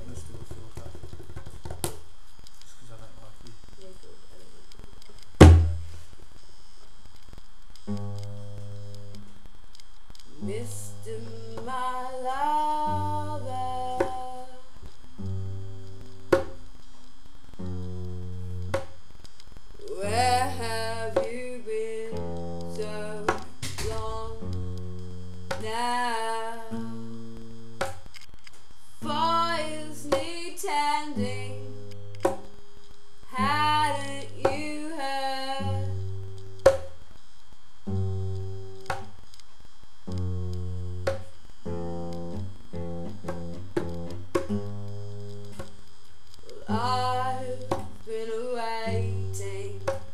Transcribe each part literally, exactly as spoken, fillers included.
let's do a four track. Just because I don't like you. Yeah, good. I don't like you. Mister My Lover, where have you been so long now? Fires need tending, hadn't you heard? I've been waiting,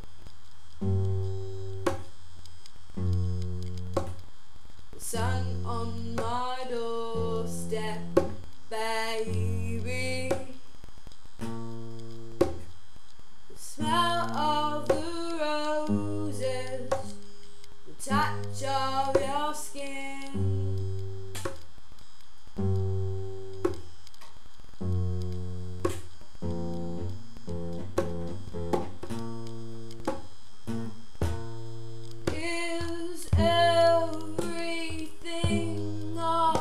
the sun on my doorstep, baby. The smell of the roses, the touch of your skin. Is everything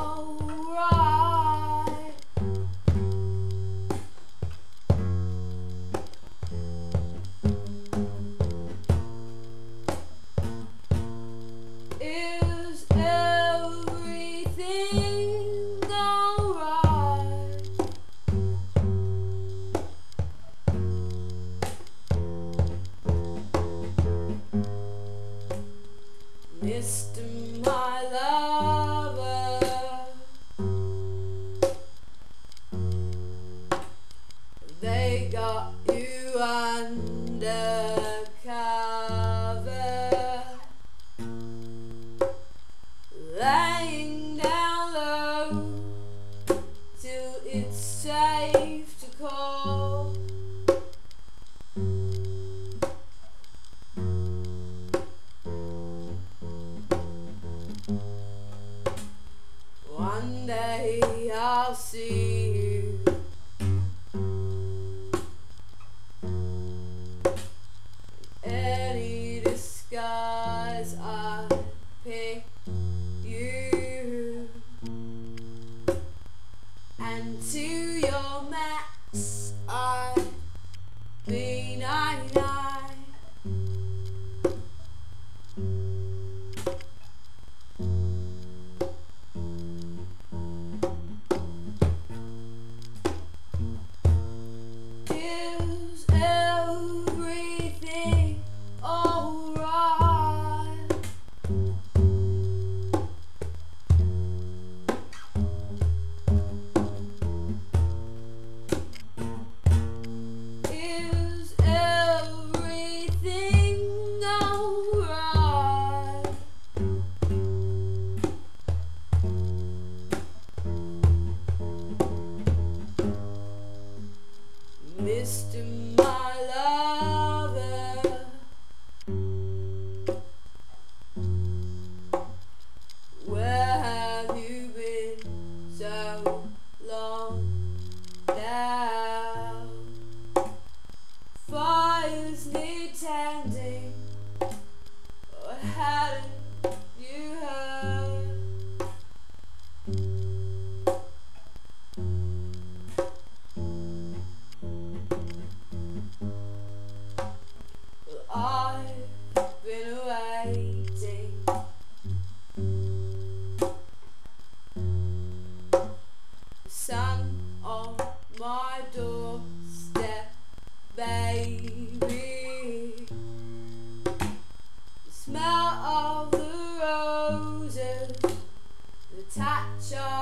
alright? Is everything alright? Mister My Lover, they got you undercover, laying down low till it's safe to call. One day I'll see you, any disguise I pick you, and to your max I be ninety-nine. Is everything alright? Is everything alright? Mister My Lover, where have you been so long now? Fires need tending, or hadn't you heard? I've been waiting, the sun on my doorstep, baby. The smell of the roses, the touch of